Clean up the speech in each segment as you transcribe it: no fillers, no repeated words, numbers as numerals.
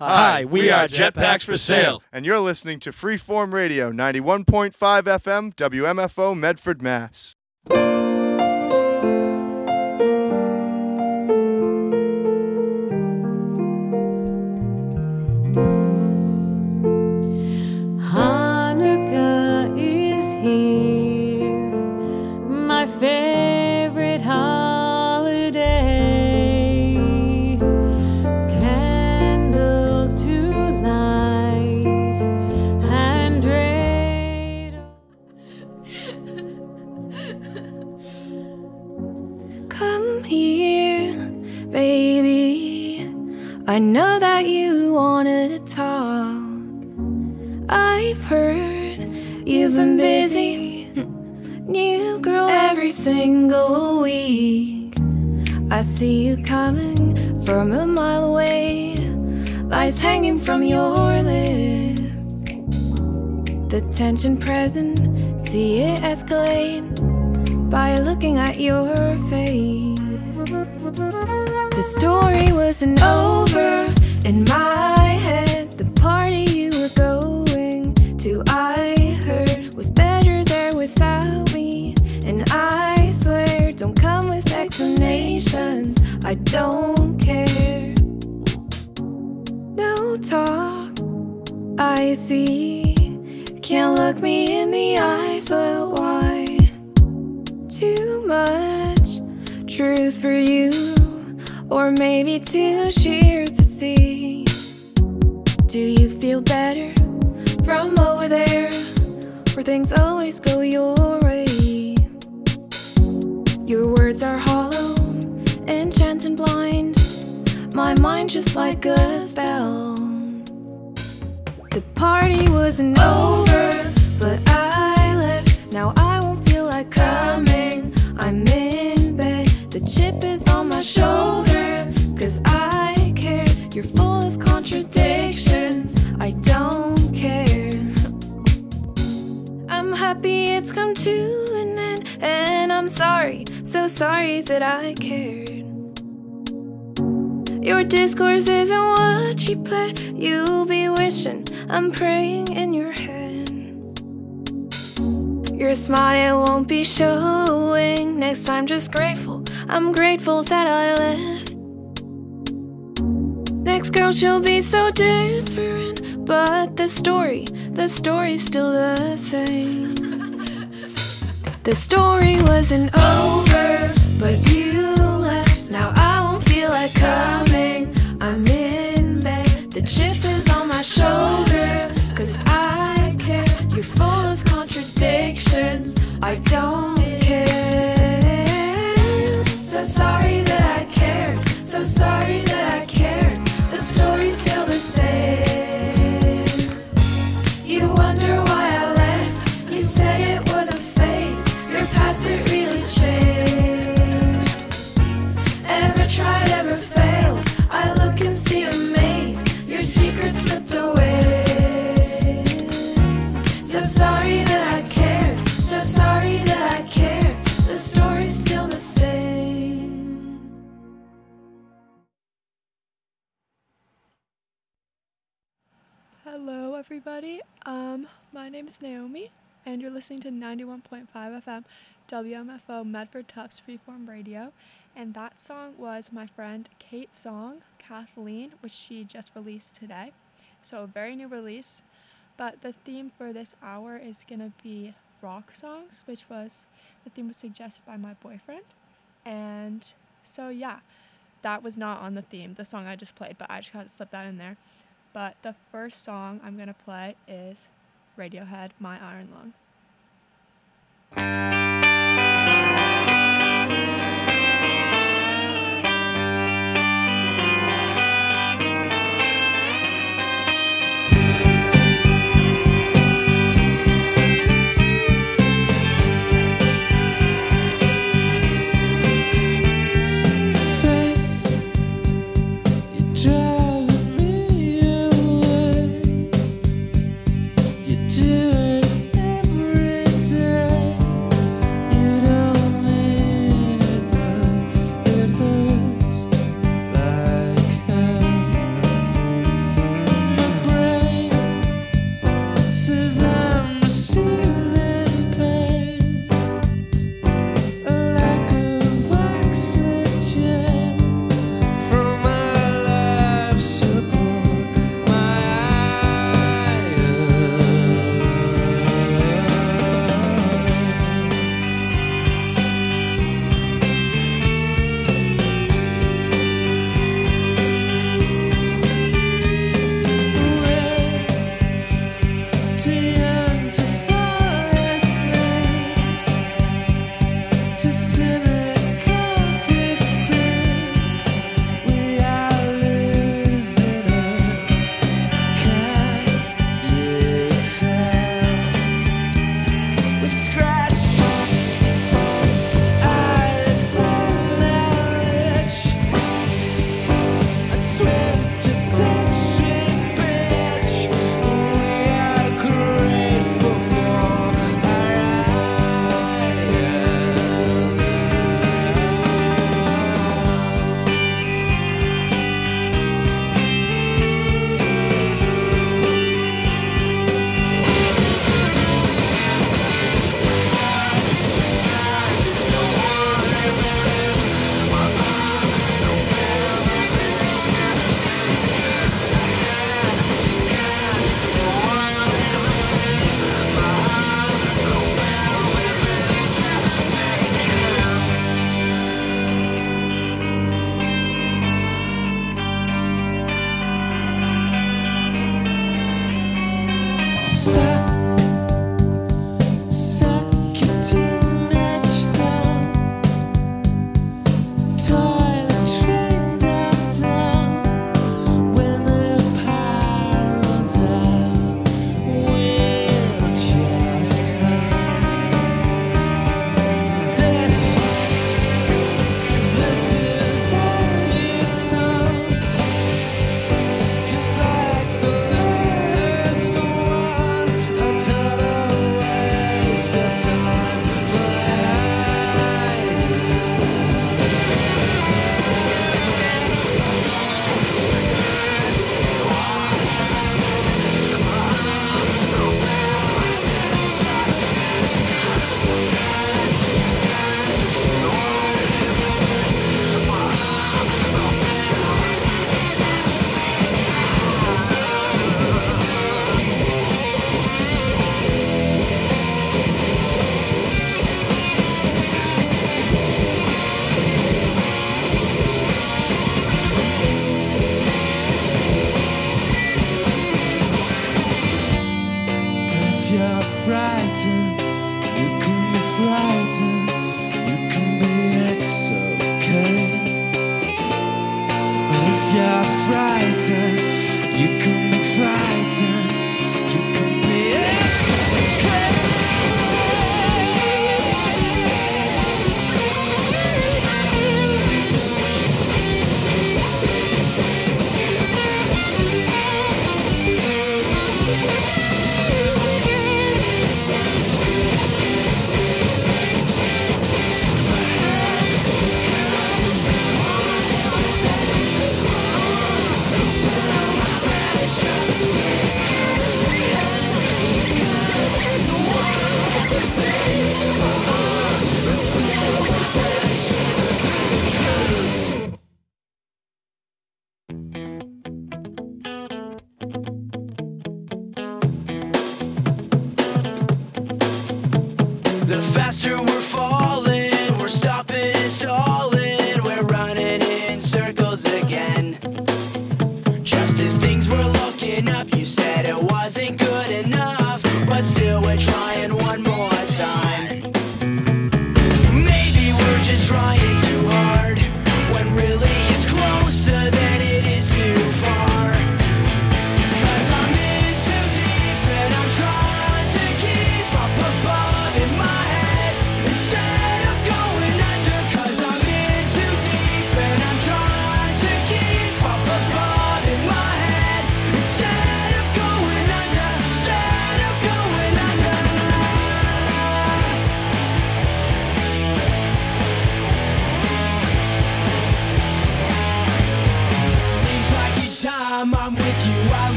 Hi, we are Jetpacks for Sale. And you're listening to Freeform Radio, 91.5 FM, WMFO, Medford, Mass. Hanukkah is here, my favorite holiday. Candles to light and dreidel. Come here, baby. I know that you wanted to talk. I've heard you've been busy, new girl every single week. I see you coming from a mile away, lies hanging from your lips. The tension present, see it escalate by looking at your face. The story wasn't over in my head. The party you were going to, I heard, was better there without me. And I swear, don't come with explanations, I don't care. No talk, I see. Can't look me in the eyes, but why? Too much truth for you, or maybe too sheer to see. Do you feel better from over there, where things always go your way? Your words are hollow, enchanted and blind, my mind just like a spell. The party wasn't over, but I left. Now I won't feel like coming. I'm in bed, the chip is on my shoulder, 'cause I care. You're full of contradictions, I don't care. I'm happy it's come to an end, and I'm sorry, so sorry that I cared. Your discourse isn't what you play. You'll be wishing I'm praying in your head. Your smile won't be showing next time, just grateful. I'm grateful that I left. Next girl, she'll be so different, but the story's still the same. The story wasn't over, but you left. Now I won't feel like coming. I'm in bed, the chip is on my shoulder, 'cause I care. You're full of contradictions, I don't care. So sorry that I cared, so sorry that I cared. The story's still the same. You wonder why I left, you said it was a phase. Your past, it really changed. Ever tried, ever failed, I look and see a maze. Your secret slipped away. So sorry that I cared, so sorry that I cared. The story's still the same. Hello everybody, my name is Naomi, and you're listening to 91.5 FM WMFO Medford Tufts Freeform Radio, and that song was my friend Kate's song, Kathleen, which she just released today, so a very new release. But the theme for this hour is gonna be rock songs, which was, the theme was suggested by my boyfriend, and so yeah, that was not on the theme, the song I just played, but I just had to slip that in there. But the first song I'm gonna play is Radiohead, My Iron Lung. Do it every day.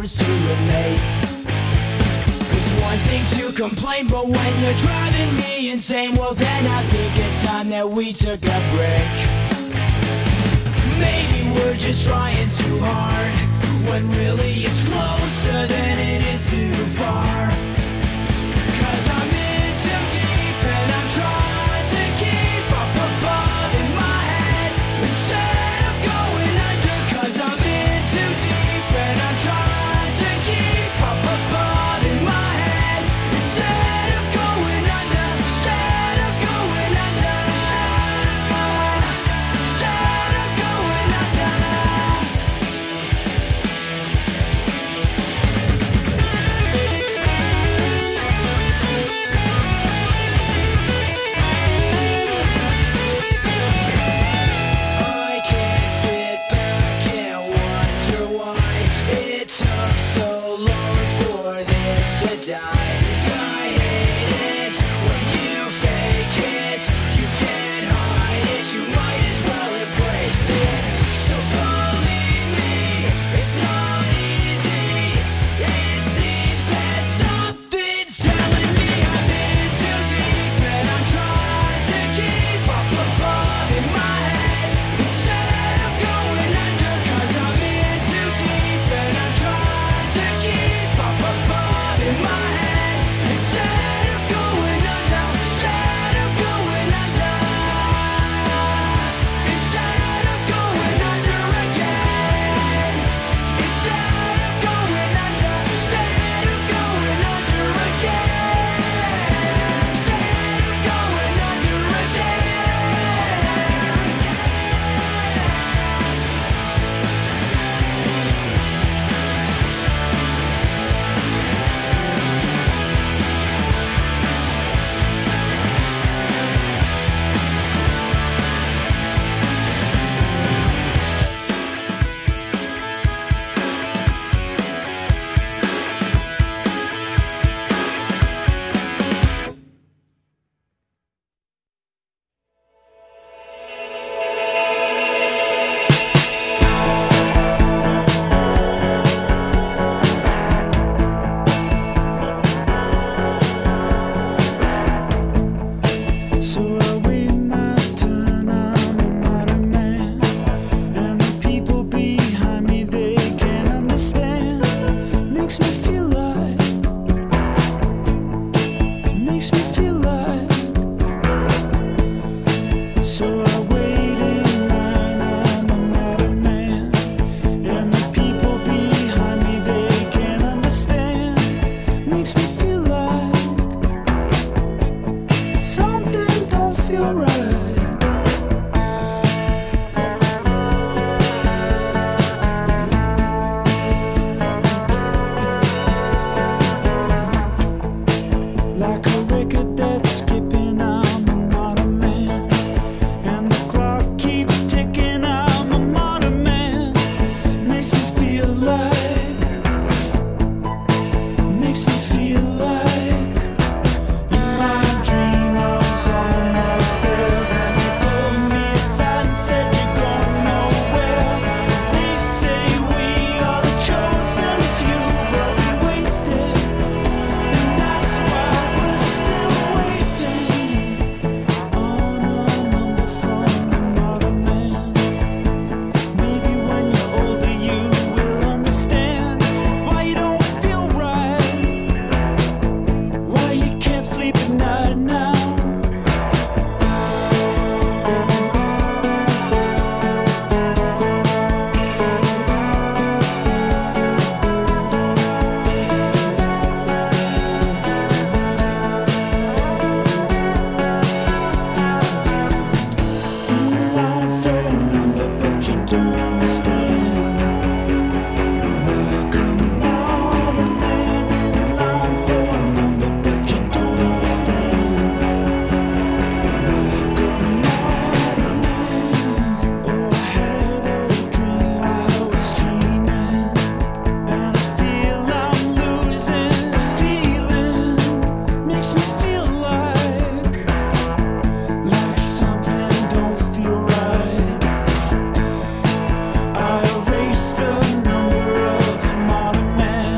knows to relate. It's one thing to complain, but when you're driving me insane, well then I think it's time that we took a break. Maybe we're just trying too hard, when really it's closer than it is too far. 'Cause I'm in too deep and I'm trying to keep up above in my head instead of going under. 'Cause I'm in too deep and I'm trying to keep up above in my head instead of going under. Instead of going under. Instead of going under. I can't sit back and wonder why it took so long for this to die. I hate it when you fake it. You can't hide it. You might as well embrace it. So believe me, it's not easy. It seems that something's telling me I'm in too deep and I'm trying to keep up above in my head instead of going under. 'Cause I'm in too deep and I'm trying to keep up above in my head instead of going under. Instead of going under. Instead of going under again. Instead of going under. Instead of going under again. Instead of going under So I wait my turn, I'm a modern man, and the people behind me, they can't understand. Makes me feel like, makes me feel like. So I wait in line, I'm a modern man, and the people behind me, they can't understand. Makes me feel like something don't feel right. Like a record that's skipping, I'm a modern man, and the clock keeps ticking, I'm a modern man. Makes me feel like, makes me feel like in my dream I was almost there. Then you pulled me aside and said you're going nowhere. They say we are the chosen few, but we wasted, and that's why we're still waiting on a number from a modern man. Maybe when you're older you will understand why you don't feel right, why you can't sleep at night now. In line for a number, but you don't understand. Like a modern man in line for a number, but you don't understand. Like a modern man. Oh, I had a dream, I was dreaming, and I feel I'm losing the feeling. Makes me feel like something don't feel right. I erase the number of a modern man.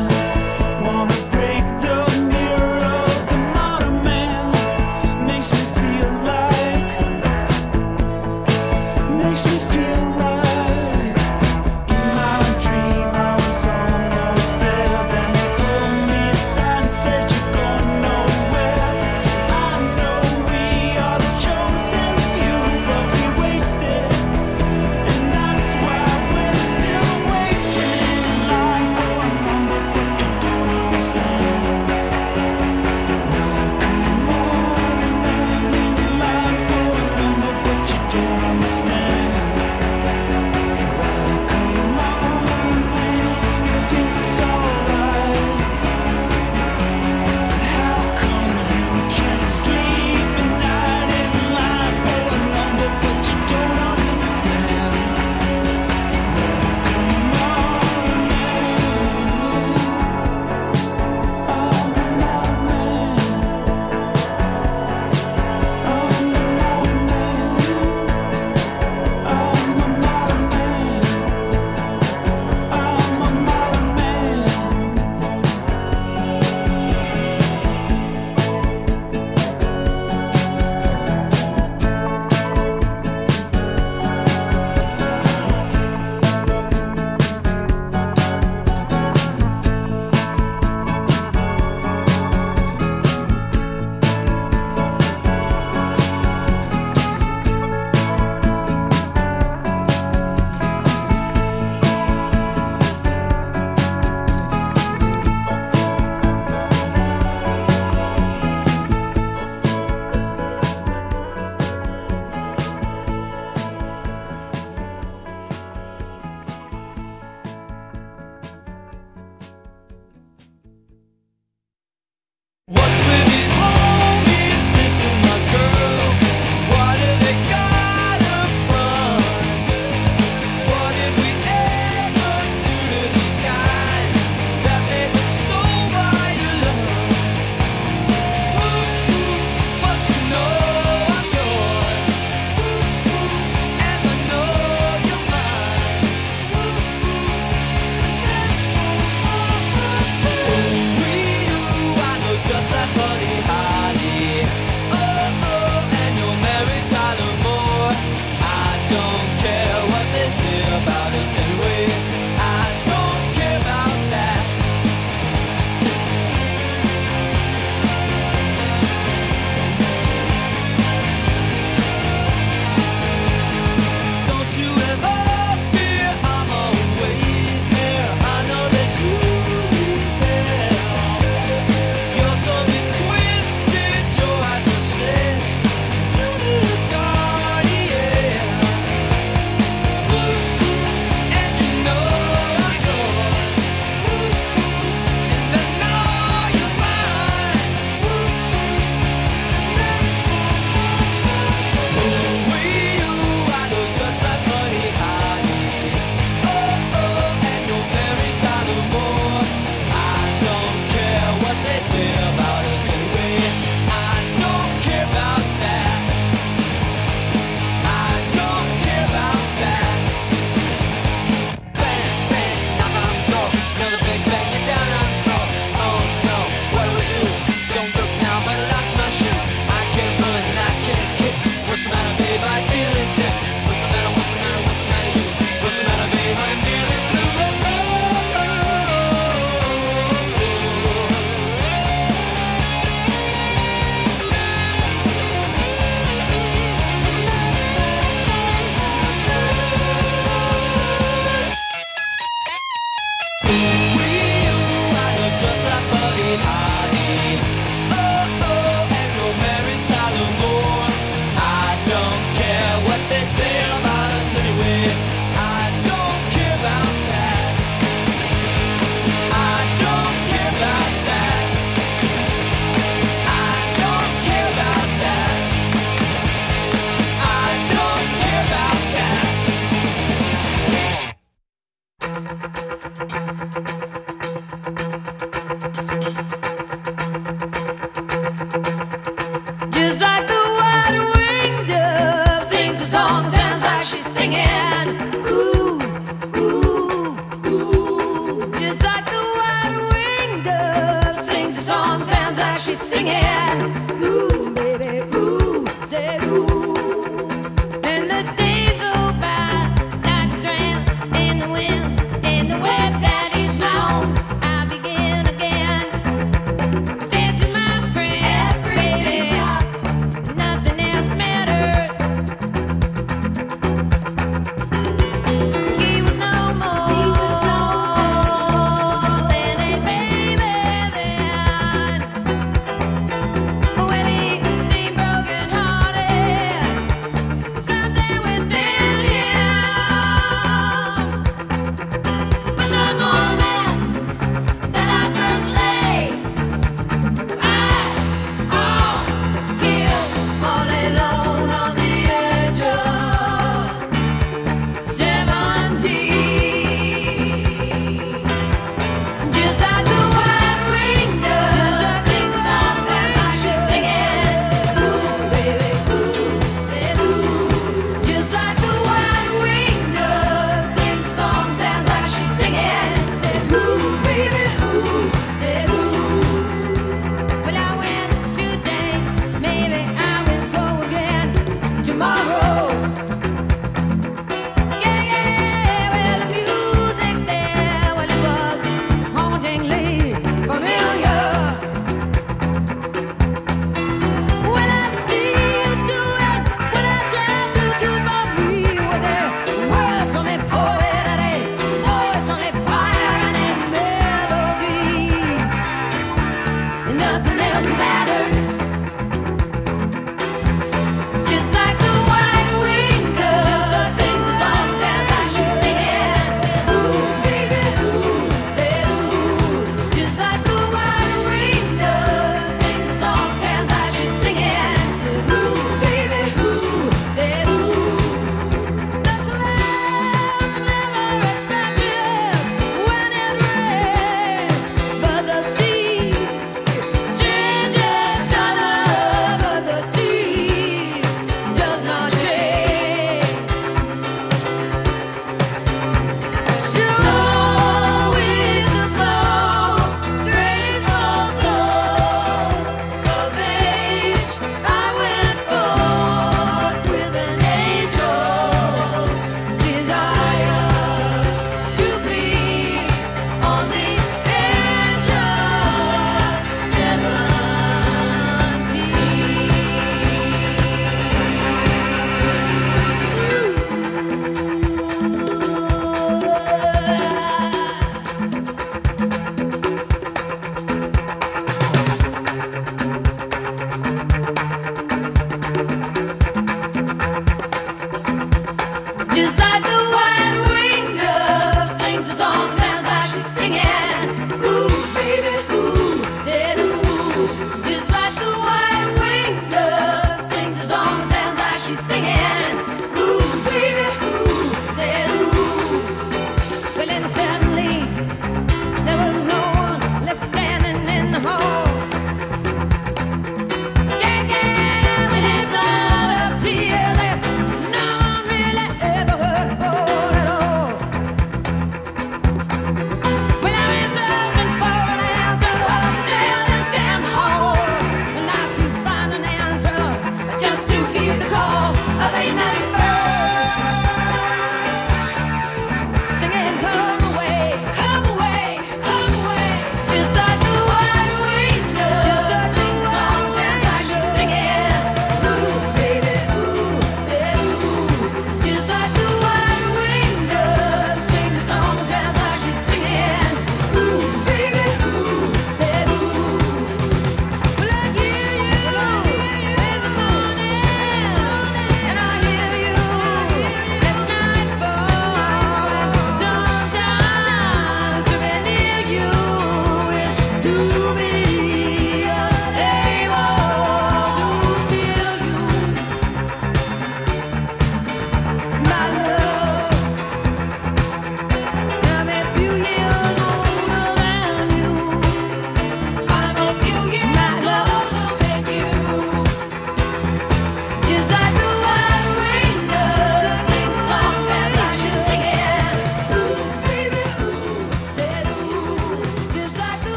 ooh, baby, ooh, said ooh. Then the days go by like a strand in the wind, in the web that is blown. I begin again. Said to my friend, baby, nothing else matters. He was no more than a baby then. Well, he seemed broken-hearted.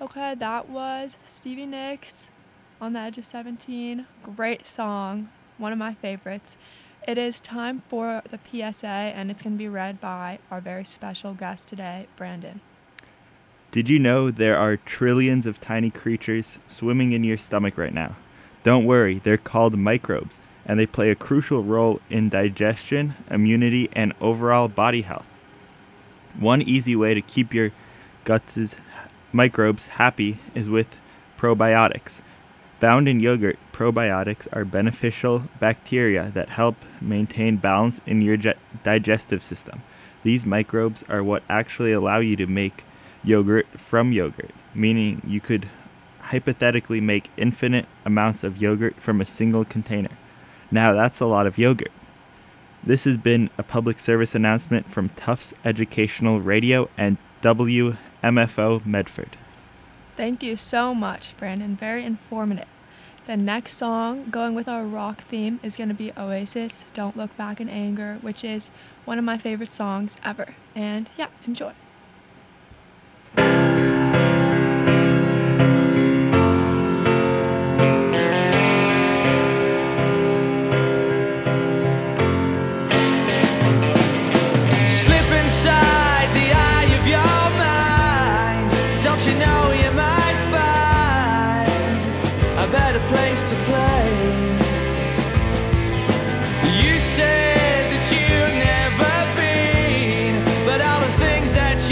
Okay, that was Stevie Nicks, On the Edge of 17. Great song, one of my favorites. It is time for the PSA, and it's going to be read by our very special guest today, Brandon. Did you know there are trillions of tiny creatures swimming in your stomach right now? Don't worry, they're called microbes, and they play a crucial role in digestion, immunity, and overall body health. One easy way to keep your guts' microbes happy is with probiotics. Found in yogurt, probiotics are beneficial bacteria that help maintain balance in your digestive system. These microbes are what actually allow you to make yogurt from yogurt, meaning you could hypothetically make infinite amounts of yogurt from a single container. Now that's a lot of yogurt. This has been a public service announcement from Tufts Educational Radio and WMFO Medford. Thank you so much, Brandon. Very informative. The next song, going with our rock theme, is going to be Oasis, Don't Look Back in Anger, which is one of my favorite songs ever. And yeah, enjoy. Slip inside the eye of your mind. Don't you know you might find a better place to play? You said that you've never been, but all the things that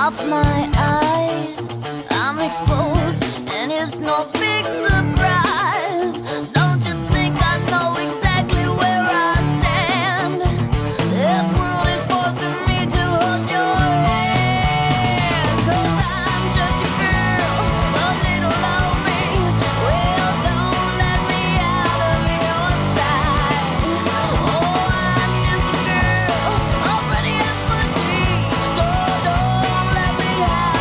off my eyes. I'm exposed, and it's no big surprise. Don't you think I know exactly where I stand? This world is forcing me to hold your hand. 'Cause I'm just a girl, a little lonely. Well, don't let me out of your sight. Oh, I'm just a girl, already empty. So don't let me out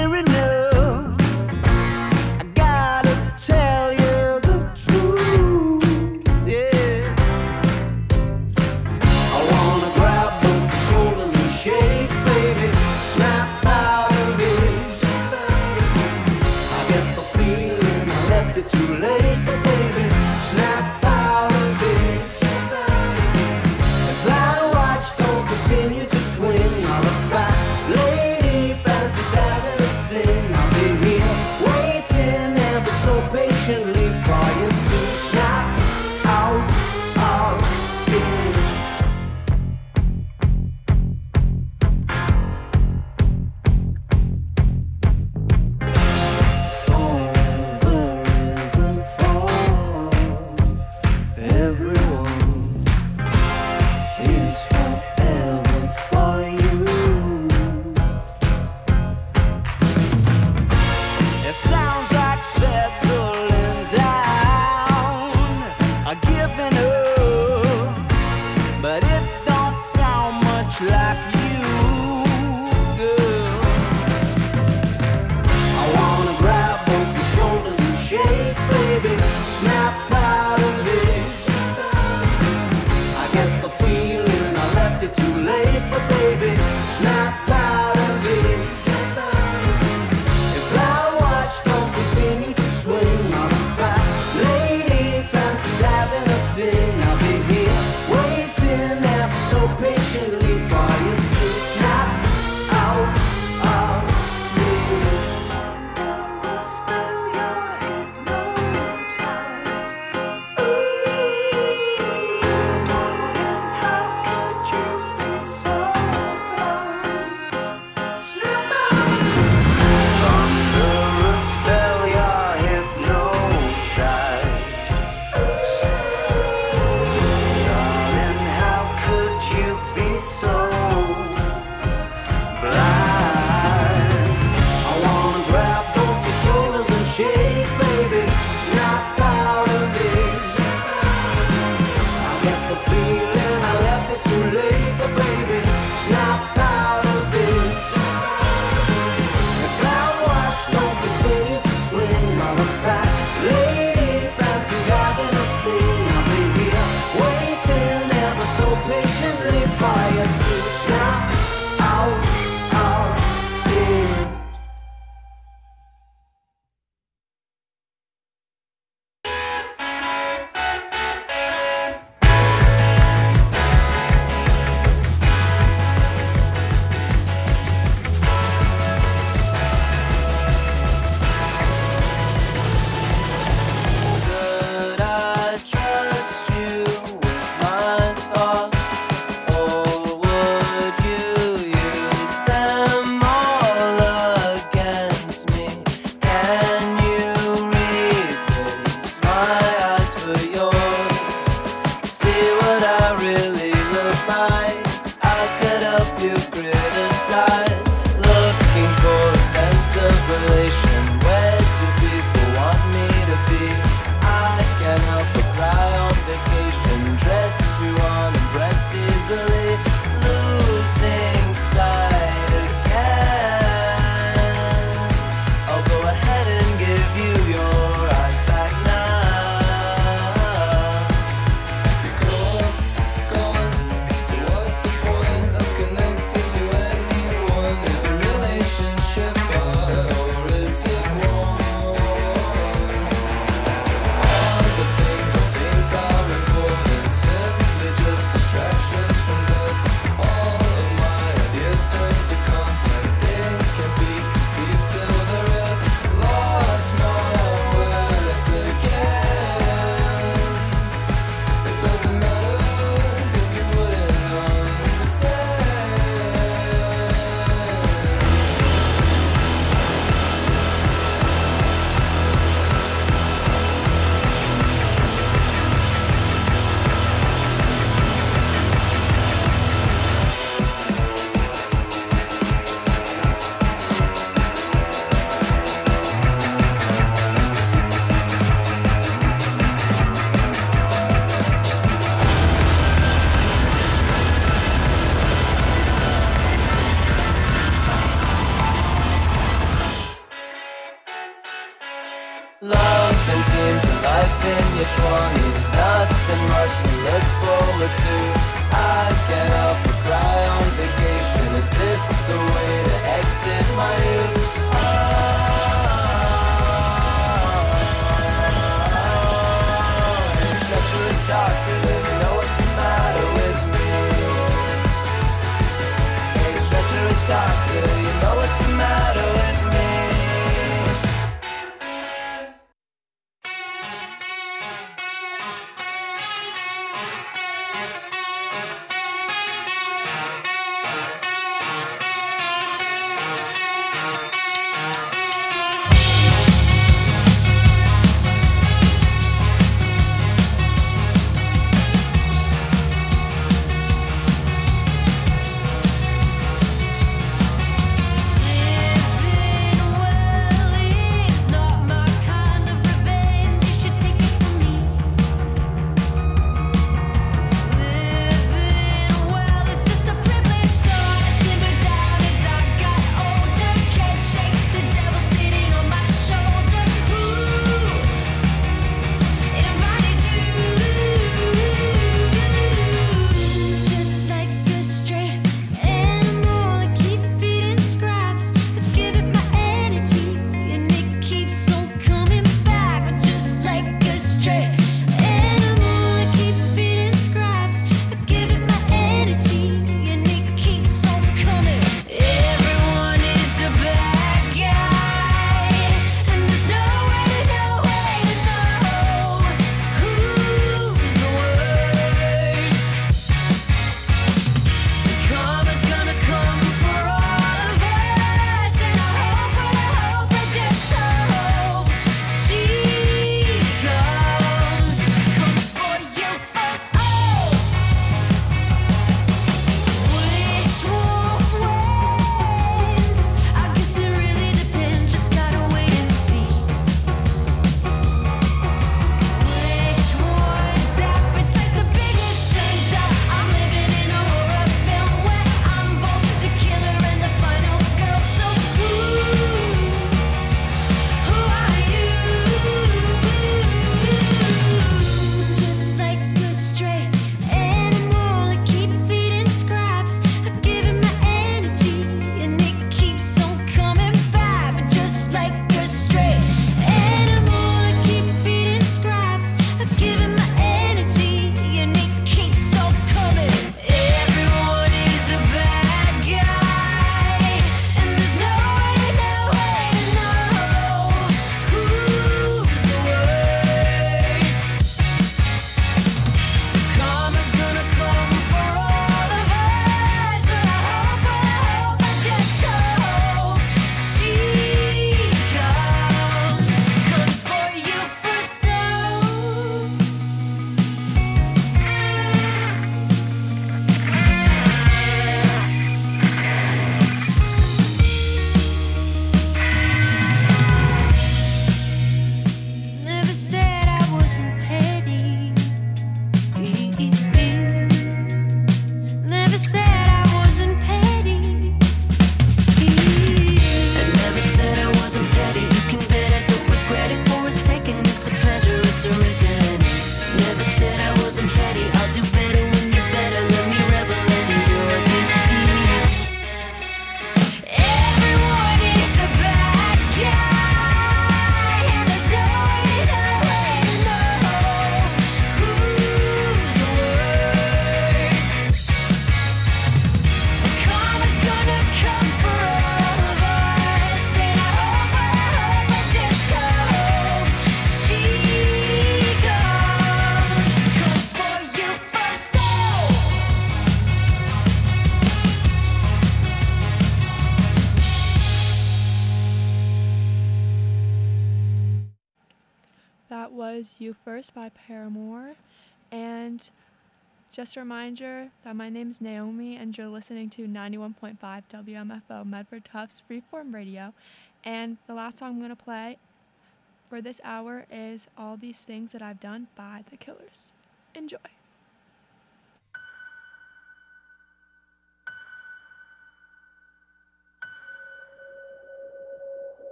near enough. I gotta tell you the truth, yeah. I wanna grab both shoulders and shake, baby, snap out of it. I get the feeling I left it too late, but baby, snap out of it. If that watch don't continue to swing, I'll have fat lady fancies having a thing. I'll be here waiting ever so patiently for you to snap out of it. Forever isn't for everyone. It's forever for you. It sounds like settling down, giving up, but it don't sound much like you, girl. I wanna grab both your shoulders and shake, baby, snap out of it. I get the feeling I left it too late, but baby, snap out of it. If that watch don't Love and dreams and life in your 20s, nothing much to look forward to. I get up and cry on vacation. Is this the way to exit my youth? Hey, treacherous doctor, you know what's the matter with me? Hey, treacherous doctor, you know what's the matter with me? That was You First by Paramore. And just a reminder that my name is Naomi and you're listening to 91.5 WMFO Medford Tufts Freeform Radio. And the last song I'm going to play for this hour is All These Things That I've Done by The Killers. Enjoy.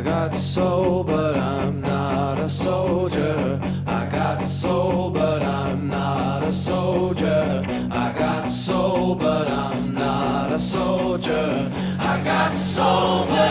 I got soul, but I'm not a soldier. I got soul, but I'm not a soldier. I got soul, but I'm not a soldier. I got soul, but